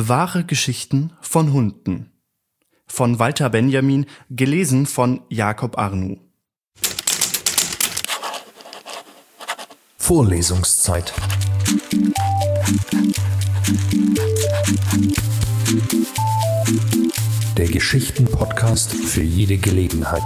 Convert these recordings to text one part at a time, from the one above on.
Wahre Geschichten von Hunden von Walter Benjamin, gelesen von Jakob Arnoux. Vorlesungszeit. Der Geschichten-Podcast für jede Gelegenheit.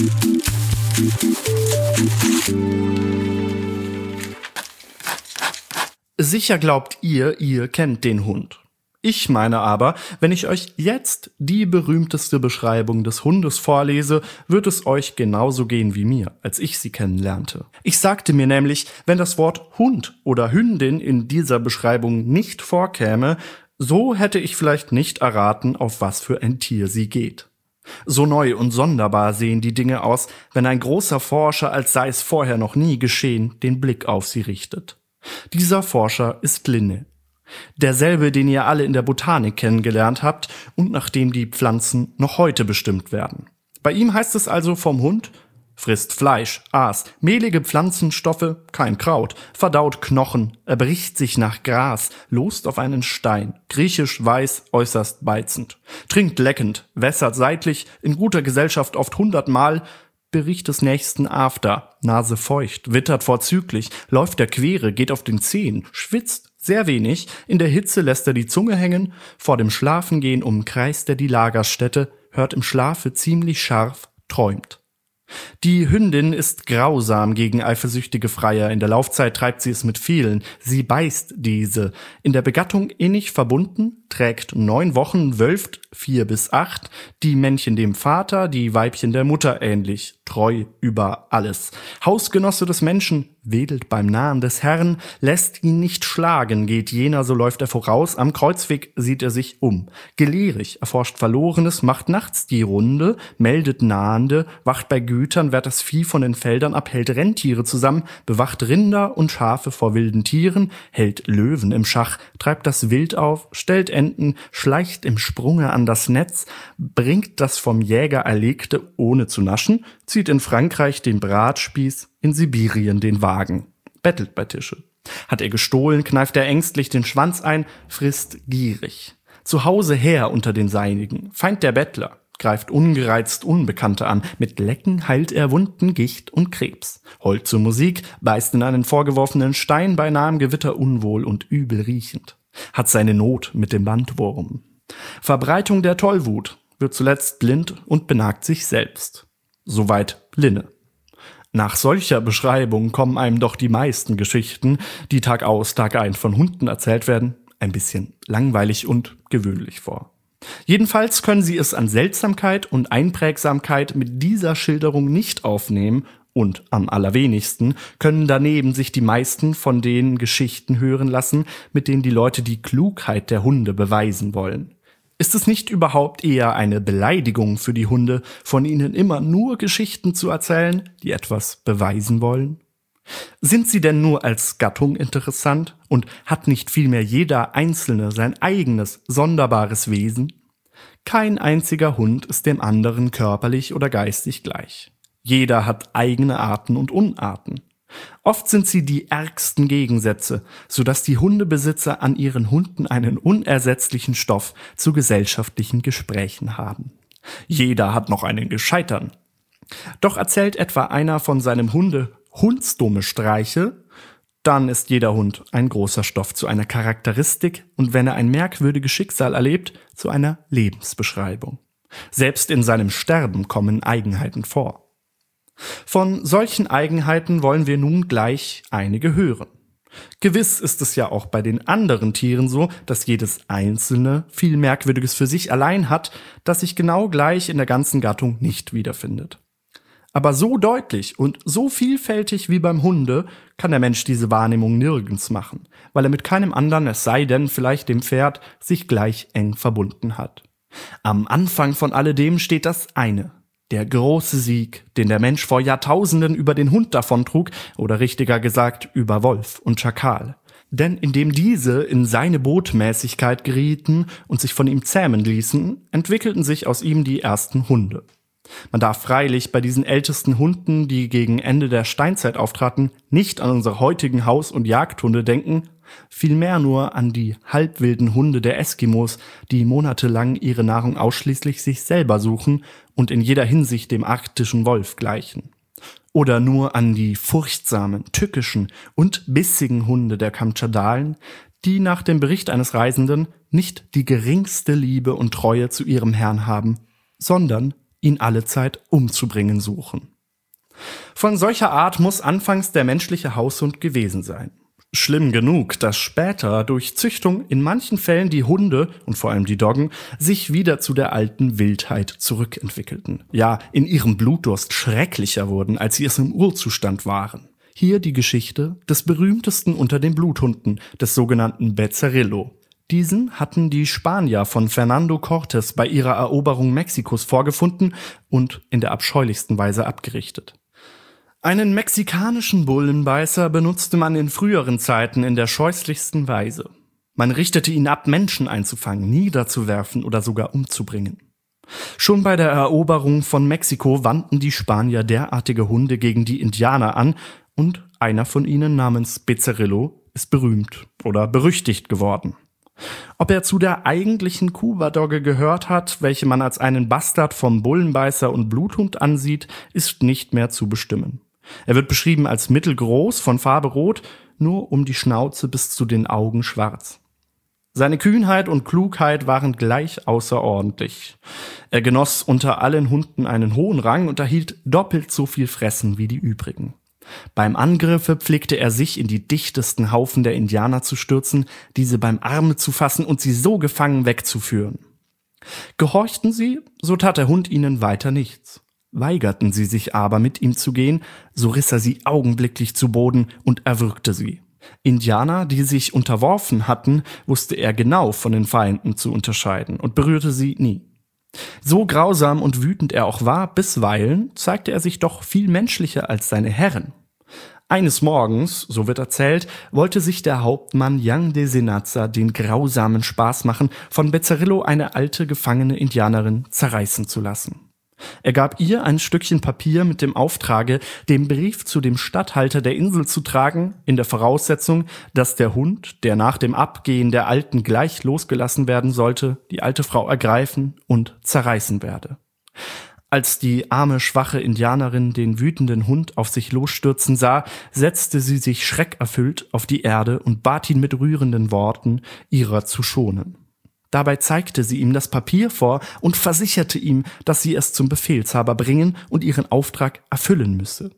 Sicher glaubt ihr kennt den Hund. Ich meine aber, wenn ich euch jetzt die berühmteste Beschreibung des Hundes vorlese, wird es euch genauso gehen wie mir, als ich sie kennenlernte. Ich sagte mir nämlich, wenn das Wort Hund oder Hündin in dieser Beschreibung nicht vorkäme, so hätte ich vielleicht nicht erraten, auf was für ein Tier sie geht. So neu und sonderbar sehen die Dinge aus, wenn ein großer Forscher, als sei es vorher noch nie geschehen, den Blick auf sie richtet. Dieser Forscher ist Linne. Derselbe, den ihr alle in der Botanik kennengelernt habt und nach dem die Pflanzen noch heute bestimmt werden. Bei ihm heißt es also vom Hund: frisst Fleisch, Aas, mehlige Pflanzenstoffe, kein Kraut, verdaut Knochen, erbricht sich nach Gras, lost auf einen Stein, griechisch weiß, äußerst beizend, trinkt leckend, wässert seitlich, in guter Gesellschaft oft 100-mal, Bericht des nächsten After, Nase feucht, wittert vorzüglich, läuft der Quere, geht auf den Zehen, schwitzt sehr wenig, in der Hitze lässt er die Zunge hängen, vor dem Schlafengehen umkreist er die Lagerstätte, hört im Schlafe ziemlich scharf, träumt. Die Hündin ist grausam gegen eifersüchtige Freier, in der Laufzeit treibt sie es mit vielen, sie beißt diese, in der Begattung innig verbunden, trägt 9 Wochen, wölft 4 bis 8, die Männchen dem Vater, die Weibchen der Mutter ähnlich, treu über alles. Hausgenosse des Menschen, wedelt beim Nahen des Herrn, lässt ihn nicht schlagen, geht jener, so läuft er voraus, am Kreuzweg sieht er sich um. Gelehrig, erforscht Verlorenes, macht nachts die Runde, meldet Nahende, wacht bei Gütern, wehrt das Vieh von den Feldern ab, hält Rentiere zusammen, bewacht Rinder und Schafe vor wilden Tieren, hält Löwen im Schach, treibt das Wild auf, stellt Enten, schleicht im Sprunge an das Netz, bringt das vom Jäger Erlegte ohne zu naschen, zieht in Frankreich den Bratspieß, in Sibirien den Wagen, bettelt bei Tische. Hat er gestohlen, kneift er ängstlich den Schwanz ein, frisst gierig. Zu Hause her unter den Seinigen, Feind der Bettler, greift ungereizt Unbekannte an, mit Lecken heilt er Wunden, Gicht und Krebs. Heult zur Musik, beißt in einen vorgeworfenen Stein, bei nahem Gewitter unwohl und übel riechend. Hat seine Not mit dem Bandwurm. Verbreitung der Tollwut, wird zuletzt blind und benagt sich selbst. Soweit Linne. Nach solcher Beschreibung kommen einem doch die meisten Geschichten, die Tag aus, Tag ein von Hunden erzählt werden, ein bisschen langweilig und gewöhnlich vor. Jedenfalls können sie es an Seltsamkeit und Einprägsamkeit mit dieser Schilderung nicht aufnehmen und am allerwenigsten können daneben sich die meisten von den Geschichten hören lassen, mit denen die Leute die Klugheit der Hunde beweisen wollen. Ist es nicht überhaupt eher eine Beleidigung für die Hunde, von ihnen immer nur Geschichten zu erzählen, die etwas beweisen wollen? Sind sie denn nur als Gattung interessant und hat nicht vielmehr jeder Einzelne sein eigenes, sonderbares Wesen? Kein einziger Hund ist dem anderen körperlich oder geistig gleich. Jeder hat eigene Arten und Unarten. Oft sind sie die ärgsten Gegensätze, sodass die Hundebesitzer an ihren Hunden einen unersetzlichen Stoff zu gesellschaftlichen Gesprächen haben. Jeder hat noch einen Gescheitern. Doch erzählt etwa einer von seinem Hunde hundsdumme Streiche, dann ist jeder Hund ein großer Stoff zu einer Charakteristik und wenn er ein merkwürdiges Schicksal erlebt, zu einer Lebensbeschreibung. Selbst in seinem Sterben kommen Eigenheiten vor. Von solchen Eigenheiten wollen wir nun gleich einige hören. Gewiss ist es ja auch bei den anderen Tieren so, dass jedes Einzelne viel Merkwürdiges für sich allein hat, das sich genau gleich in der ganzen Gattung nicht wiederfindet. Aber so deutlich und so vielfältig wie beim Hunde kann der Mensch diese Wahrnehmung nirgends machen, weil er mit keinem anderen, es sei denn vielleicht dem Pferd, sich gleich eng verbunden hat. Am Anfang von alledem steht das eine: der große Sieg, den der Mensch vor Jahrtausenden über den Hund davontrug, oder richtiger gesagt über Wolf und Schakal. Denn indem diese in seine Botmäßigkeit gerieten und sich von ihm zähmen ließen, entwickelten sich aus ihm die ersten Hunde. Man darf freilich bei diesen ältesten Hunden, die gegen Ende der Steinzeit auftraten, nicht an unsere heutigen Haus- und Jagdhunde denken, vielmehr nur an die halbwilden Hunde der Eskimos, die monatelang ihre Nahrung ausschließlich sich selber suchen und in jeder Hinsicht dem arktischen Wolf gleichen. Oder nur an die furchtsamen, tückischen und bissigen Hunde der Kamtschadalen, die nach dem Bericht eines Reisenden nicht die geringste Liebe und Treue zu ihrem Herrn haben, sondern ihn allezeit umzubringen suchen. Von solcher Art muss anfangs der menschliche Haushund gewesen sein. Schlimm genug, dass später durch Züchtung in manchen Fällen die Hunde, und vor allem die Doggen, sich wieder zu der alten Wildheit zurückentwickelten. Ja, in ihrem Blutdurst schrecklicher wurden, als sie es im Urzustand waren. Hier die Geschichte des berühmtesten unter den Bluthunden, des sogenannten Becerrillo. Diesen hatten die Spanier von Fernando Cortés bei ihrer Eroberung Mexikos vorgefunden und in der abscheulichsten Weise abgerichtet. Einen mexikanischen Bullenbeißer benutzte man in früheren Zeiten in der scheußlichsten Weise. Man richtete ihn ab, Menschen einzufangen, niederzuwerfen oder sogar umzubringen. Schon bei der Eroberung von Mexiko wandten die Spanier derartige Hunde gegen die Indianer an und einer von ihnen namens Becerrillo ist berühmt oder berüchtigt geworden. Ob er zu der eigentlichen Kuba-Dogge gehört hat, welche man als einen Bastard vom Bullenbeißer und Bluthund ansieht, ist nicht mehr zu bestimmen. Er wird beschrieben als mittelgroß, von Farbe rot, nur um die Schnauze bis zu den Augen schwarz. Seine Kühnheit und Klugheit waren gleich außerordentlich. Er genoss unter allen Hunden einen hohen Rang und erhielt doppelt so viel Fressen wie die übrigen. Beim Angriffe pflegte er sich in die dichtesten Haufen der Indianer zu stürzen, diese beim Arme zu fassen und sie so gefangen wegzuführen. Gehorchten sie, so tat der Hund ihnen weiter nichts. Weigerten sie sich aber, mit ihm zu gehen, so riss er sie augenblicklich zu Boden und erwürgte sie. Indianer, die sich unterworfen hatten, wusste er genau von den Feinden zu unterscheiden und berührte sie nie. So grausam und wütend er auch war, bisweilen zeigte er sich doch viel menschlicher als seine Herren. Eines Morgens, so wird erzählt, wollte sich der Hauptmann Jan de Senaza den grausamen Spaß machen, von Becerrillo eine alte gefangene Indianerin zerreißen zu lassen. Er gab ihr ein Stückchen Papier mit dem Auftrage, den Brief zu dem Statthalter der Insel zu tragen, in der Voraussetzung, dass der Hund, der nach dem Abgehen der Alten gleich losgelassen werden sollte, die alte Frau ergreifen und zerreißen werde. Als die arme, schwache Indianerin den wütenden Hund auf sich losstürzen sah, setzte sie sich schreckerfüllt auf die Erde und bat ihn mit rührenden Worten, ihrer zu schonen. Dabei zeigte sie ihm das Papier vor und versicherte ihm, dass sie es zum Befehlshaber bringen und ihren Auftrag erfüllen müsse.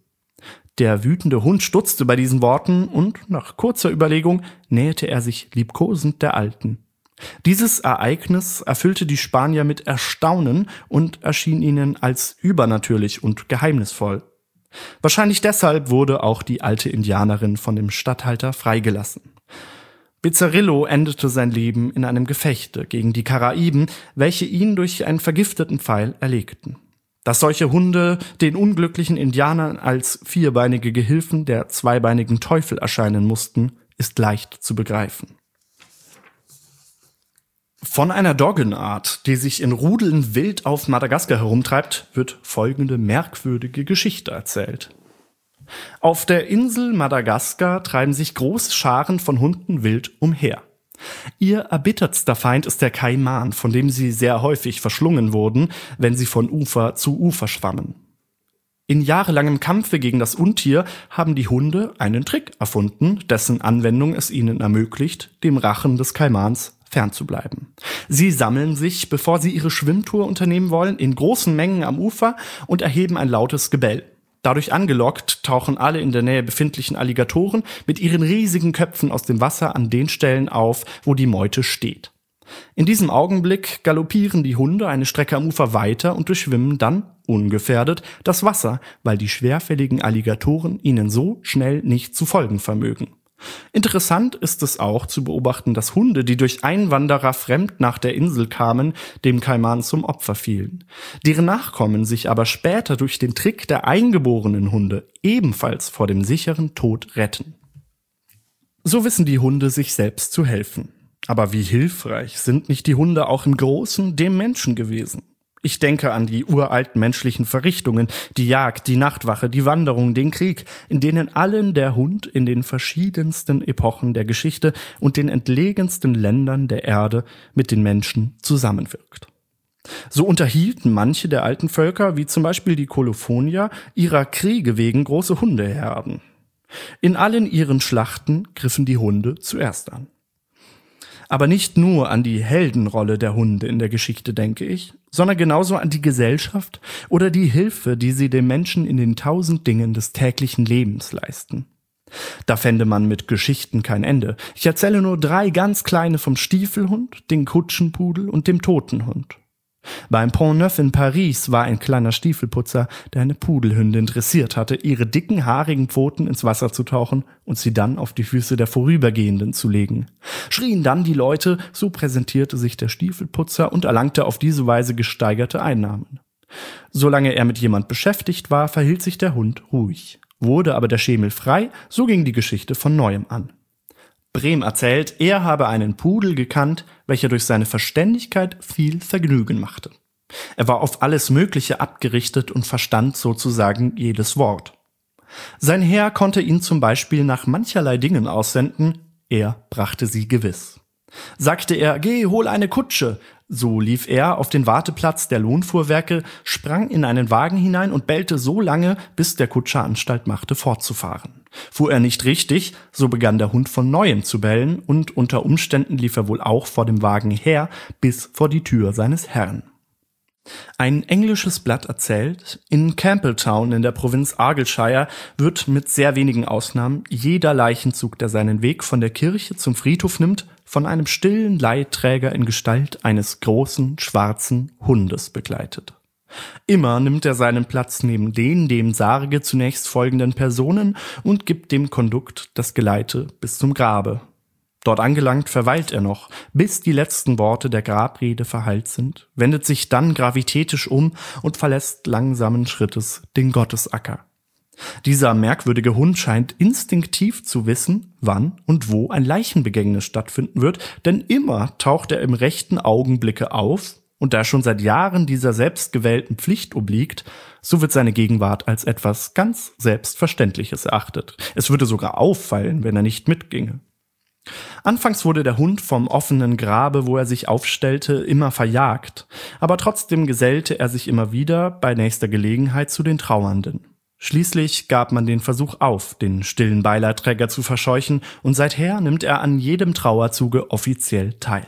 Der wütende Hund stutzte bei diesen Worten und nach kurzer Überlegung näherte er sich liebkosend der Alten. Dieses Ereignis erfüllte die Spanier mit Erstaunen und erschien ihnen als übernatürlich und geheimnisvoll. Wahrscheinlich deshalb wurde auch die alte Indianerin von dem Statthalter freigelassen. Becerrillo endete sein Leben in einem Gefechte gegen die Karaiben, welche ihn durch einen vergifteten Pfeil erlegten. Dass solche Hunde den unglücklichen Indianern als vierbeinige Gehilfen der zweibeinigen Teufel erscheinen mussten, ist leicht zu begreifen. Von einer Doggenart, die sich in Rudeln wild auf Madagaskar herumtreibt, wird folgende merkwürdige Geschichte erzählt. Auf der Insel Madagaskar treiben sich große Scharen von Hunden wild umher. Ihr erbittertster Feind ist der Kaiman, von dem sie sehr häufig verschlungen wurden, wenn sie von Ufer zu Ufer schwammen. In jahrelangem Kampfe gegen das Untier haben die Hunde einen Trick erfunden, dessen Anwendung es ihnen ermöglicht, dem Rachen des Kaimans fernzubleiben. Sie sammeln sich, bevor sie ihre Schwimmtour unternehmen wollen, in großen Mengen am Ufer und erheben ein lautes Gebell. Dadurch angelockt, tauchen alle in der Nähe befindlichen Alligatoren mit ihren riesigen Köpfen aus dem Wasser an den Stellen auf, wo die Meute steht. In diesem Augenblick galoppieren die Hunde eine Strecke am Ufer weiter und durchschwimmen dann, ungefährdet, das Wasser, weil die schwerfälligen Alligatoren ihnen so schnell nicht zu folgen vermögen. Interessant ist es auch zu beobachten, dass Hunde, die durch Einwanderer fremd nach der Insel kamen, dem Kaiman zum Opfer fielen. Deren Nachkommen sich aber später durch den Trick der eingeborenen Hunde ebenfalls vor dem sicheren Tod retten. So wissen die Hunde sich selbst zu helfen. Aber wie hilfreich sind nicht die Hunde auch im Großen dem Menschen gewesen? Ich denke an die uralten menschlichen Verrichtungen, die Jagd, die Nachtwache, die Wanderung, den Krieg, in denen allen der Hund in den verschiedensten Epochen der Geschichte und den entlegensten Ländern der Erde mit den Menschen zusammenwirkt. So unterhielten manche der alten Völker, wie zum Beispiel die Kolophonier, ihrer Kriege wegen große Hundeherden. In allen ihren Schlachten griffen die Hunde zuerst an. Aber nicht nur an die Heldenrolle der Hunde in der Geschichte denke ich, sondern genauso an die Gesellschaft oder die Hilfe, die sie dem Menschen in den 1000 Dingen des täglichen Lebens leisten. Da fände man mit Geschichten kein Ende. Ich erzähle nur 3 ganz kleine vom Stiefelhund, dem Kutschenpudel und dem Totenhund. Beim Pont Neuf in Paris war ein kleiner Stiefelputzer, der eine Pudelhündin dressiert hatte, ihre dicken, haarigen Pfoten ins Wasser zu tauchen und sie dann auf die Füße der Vorübergehenden zu legen. Schrien dann die Leute, so präsentierte sich der Stiefelputzer und erlangte auf diese Weise gesteigerte Einnahmen. Solange er mit jemand beschäftigt war, verhielt sich der Hund ruhig. Wurde aber der Schemel frei, so ging die Geschichte von neuem an. Brehm erzählt, er habe einen Pudel gekannt, welcher durch seine Verständigkeit viel Vergnügen machte. Er war auf alles Mögliche abgerichtet und verstand sozusagen jedes Wort. Sein Herr konnte ihn zum Beispiel nach mancherlei Dingen aussenden, er brachte sie gewiss. Sagte er, geh, hol eine Kutsche, so lief er auf den Warteplatz der Lohnfuhrwerke, sprang in einen Wagen hinein und bellte so lange, bis der Kutscher Anstalt machte, fortzufahren. Fuhr er nicht richtig, so begann der Hund von Neuem zu bellen und unter Umständen lief er wohl auch vor dem Wagen her, bis vor die Tür seines Herrn. Ein englisches Blatt erzählt, in Campbelltown in der Provinz Argyllshire wird mit sehr wenigen Ausnahmen jeder Leichenzug, der seinen Weg von der Kirche zum Friedhof nimmt, von einem stillen Leitträger in Gestalt eines großen, schwarzen Hundes begleitet. Immer nimmt er seinen Platz neben den dem Sarge zunächst folgenden Personen und gibt dem Kondukt das Geleite bis zum Grabe. Dort angelangt verweilt er noch, bis die letzten Worte der Grabrede verhallt sind, wendet sich dann gravitätisch um und verlässt langsamen Schrittes den Gottesacker. Dieser merkwürdige Hund scheint instinktiv zu wissen, wann und wo ein Leichenbegängnis stattfinden wird, denn immer taucht er im rechten Augenblicke auf, und da er schon seit Jahren dieser selbstgewählten Pflicht obliegt, so wird seine Gegenwart als etwas ganz Selbstverständliches erachtet. Es würde sogar auffallen, wenn er nicht mitginge. Anfangs wurde der Hund vom offenen Grabe, wo er sich aufstellte, immer verjagt, aber trotzdem gesellte er sich immer wieder bei nächster Gelegenheit zu den Trauernden. Schließlich gab man den Versuch auf, den stillen Beileidträger zu verscheuchen, und seither nimmt er an jedem Trauerzuge offiziell teil.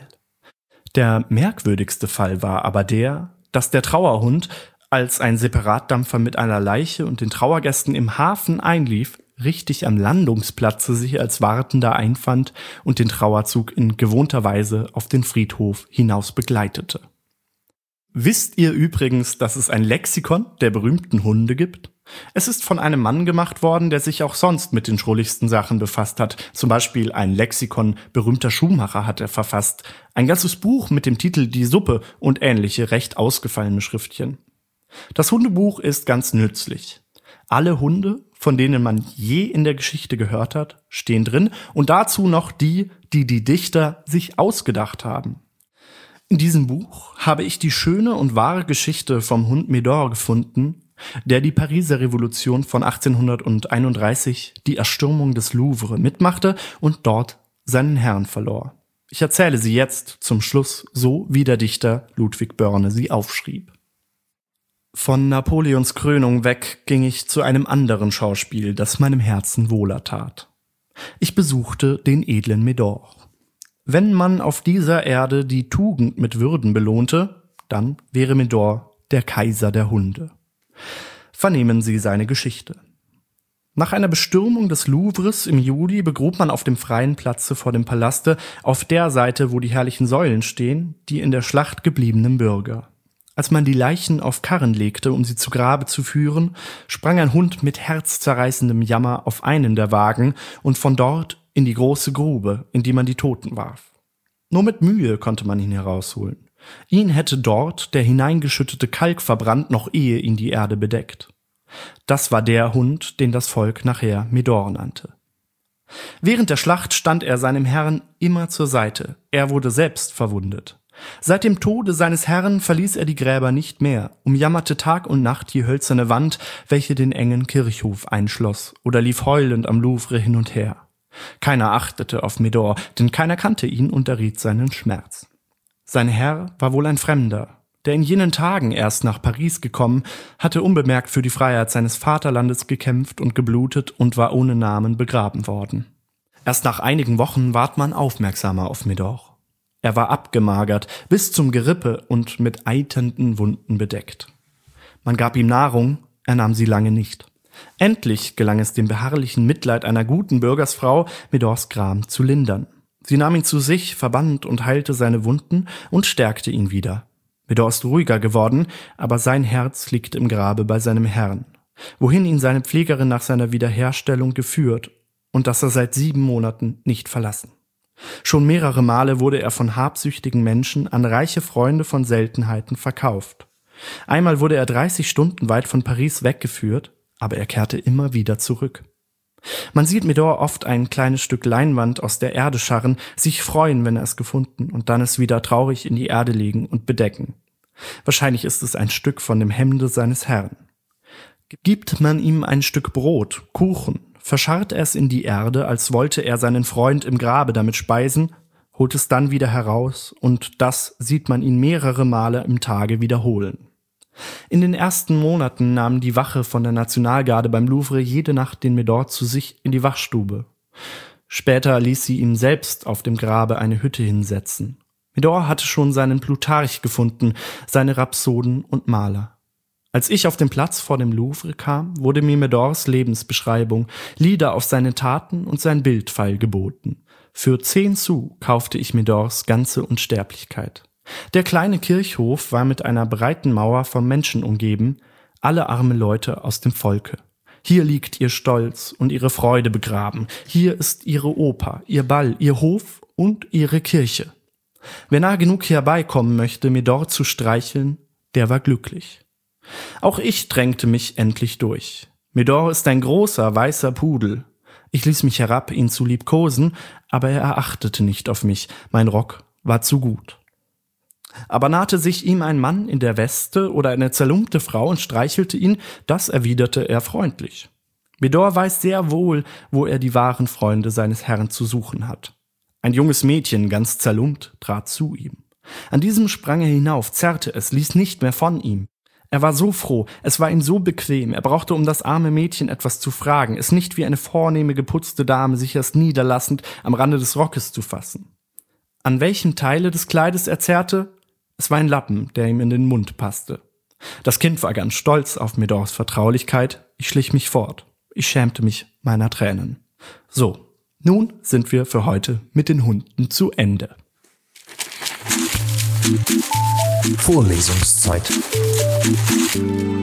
Der merkwürdigste Fall war aber der, dass der Trauerhund, als ein Separatdampfer mit einer Leiche und den Trauergästen im Hafen einlief, richtig am Landungsplatze sich als Wartender einfand und den Trauerzug in gewohnter Weise auf den Friedhof hinaus begleitete. Wisst ihr übrigens, dass es ein Lexikon der berühmten Hunde gibt? Es ist von einem Mann gemacht worden, der sich auch sonst mit den schrulligsten Sachen befasst hat. Zum Beispiel ein Lexikon berühmter Schuhmacher hat er verfasst. Ein ganzes Buch mit dem Titel Die Suppe und ähnliche recht ausgefallene Schriftchen. Das Hundebuch ist ganz nützlich. Alle Hunde, von denen man je in der Geschichte gehört hat, stehen drin und dazu noch die, die die Dichter sich ausgedacht haben. In diesem Buch habe ich die schöne und wahre Geschichte vom Hund Médor gefunden, der die Pariser Revolution von 1831, die Erstürmung des Louvre, mitmachte und dort seinen Herrn verlor. Ich erzähle sie jetzt zum Schluss so, wie der Dichter Ludwig Börne sie aufschrieb. Von Napoleons Krönung weg ging ich zu einem anderen Schauspiel, das meinem Herzen wohler tat. Ich besuchte den edlen Médor. Wenn man auf dieser Erde die Tugend mit Würden belohnte, dann wäre Médor der Kaiser der Hunde. Vernehmen Sie seine Geschichte. Nach einer Bestürmung des Louvres im Juli begrub man auf dem freien Platze vor dem Palaste, auf der Seite, wo die herrlichen Säulen stehen, die in der Schlacht gebliebenen Bürger. Als man die Leichen auf Karren legte, um sie zu Grabe zu führen, sprang ein Hund mit herzzerreißendem Jammer auf einen der Wagen und von dort in die große Grube, in die man die Toten warf. Nur mit Mühe konnte man ihn herausholen. Ihn hätte dort der hineingeschüttete Kalk verbrannt, noch ehe ihn die Erde bedeckt. Das war der Hund, den das Volk nachher Médor nannte. Während der Schlacht stand er seinem Herrn immer zur Seite. Er wurde selbst verwundet. Seit dem Tode seines Herrn verließ er die Gräber nicht mehr, umjammerte Tag und Nacht die hölzerne Wand, welche den engen Kirchhof einschloss, oder lief heulend am Louvre hin und her. Keiner achtete auf Médor, denn keiner kannte ihn und erriet seinen Schmerz. Sein Herr war wohl ein Fremder, der in jenen Tagen erst nach Paris gekommen, hatte unbemerkt für die Freiheit seines Vaterlandes gekämpft und geblutet und war ohne Namen begraben worden. Erst nach einigen Wochen ward man aufmerksamer auf Médor. Er war abgemagert, bis zum Gerippe und mit eiternden Wunden bedeckt. Man gab ihm Nahrung, er nahm sie lange nicht. Endlich gelang es dem beharrlichen Mitleid einer guten Bürgersfrau, Médors Gram zu lindern. Sie nahm ihn zu sich, verband und heilte seine Wunden und stärkte ihn wieder. Médor ist ruhiger geworden, aber sein Herz liegt im Grabe bei seinem Herrn, wohin ihn seine Pflegerin nach seiner Wiederherstellung geführt und das er seit 7 Monaten nicht verlassen. Schon mehrere Male wurde er von habsüchtigen Menschen an reiche Freunde von Seltenheiten verkauft. Einmal wurde er 30 Stunden weit von Paris weggeführt, aber er kehrte immer wieder zurück. Man sieht Médor oft ein kleines Stück Leinwand aus der Erde scharren, sich freuen, wenn er es gefunden, und dann es wieder traurig in die Erde legen und bedecken. Wahrscheinlich ist es ein Stück von dem Hemde seines Herrn. Gibt man ihm ein Stück Brot, Kuchen, verscharrt er es in die Erde, als wollte er seinen Freund im Grabe damit speisen, holt es dann wieder heraus, und das sieht man ihn mehrere Male im Tage wiederholen. In den ersten Monaten nahm die Wache von der Nationalgarde beim Louvre jede Nacht den Médor zu sich in die Wachstube. Später ließ sie ihm selbst auf dem Grabe eine Hütte hinsetzen. Médor hatte schon seinen Plutarch gefunden, seine Rhapsoden und Maler. Als ich auf den Platz vor dem Louvre kam, wurde mir Médors Lebensbeschreibung, Lieder auf seine Taten und sein Bildpfeil geboten. Für 10 Sous kaufte ich Médors ganze Unsterblichkeit. Der kleine Kirchhof war mit einer breiten Mauer von Menschen umgeben, alle arme Leute aus dem Volke. Hier liegt ihr Stolz und ihre Freude begraben. Hier ist ihre Oper, ihr Ball, ihr Hof und ihre Kirche. Wer nah genug herbeikommen möchte, Médor zu streicheln, der war glücklich. Auch ich drängte mich endlich durch. Médor ist ein großer, weißer Pudel. Ich ließ mich herab, ihn zu liebkosen, aber er achtete nicht auf mich. Mein Rock war zu gut. Aber nahte sich ihm ein Mann in der Weste oder eine zerlumpte Frau und streichelte ihn, das erwiderte er freundlich. Médor weiß sehr wohl, wo er die wahren Freunde seines Herrn zu suchen hat. Ein junges Mädchen, ganz zerlumpt, trat zu ihm. An diesem sprang er hinauf, zerrte es, ließ nicht mehr von ihm. Er war so froh, es war ihm so bequem, er brauchte um das arme Mädchen etwas zu fragen, es nicht wie eine vornehme, geputzte Dame sich erst niederlassend am Rande des Rockes zu fassen. An welchem Teile des Kleides er zerrte? Es war ein Lappen, der ihm in den Mund passte. Das Kind war ganz stolz auf Médors Vertraulichkeit, ich schlich mich fort. Ich schämte mich meiner Tränen. So, nun sind wir für heute mit den Hunden zu Ende. Vorlesungszeit.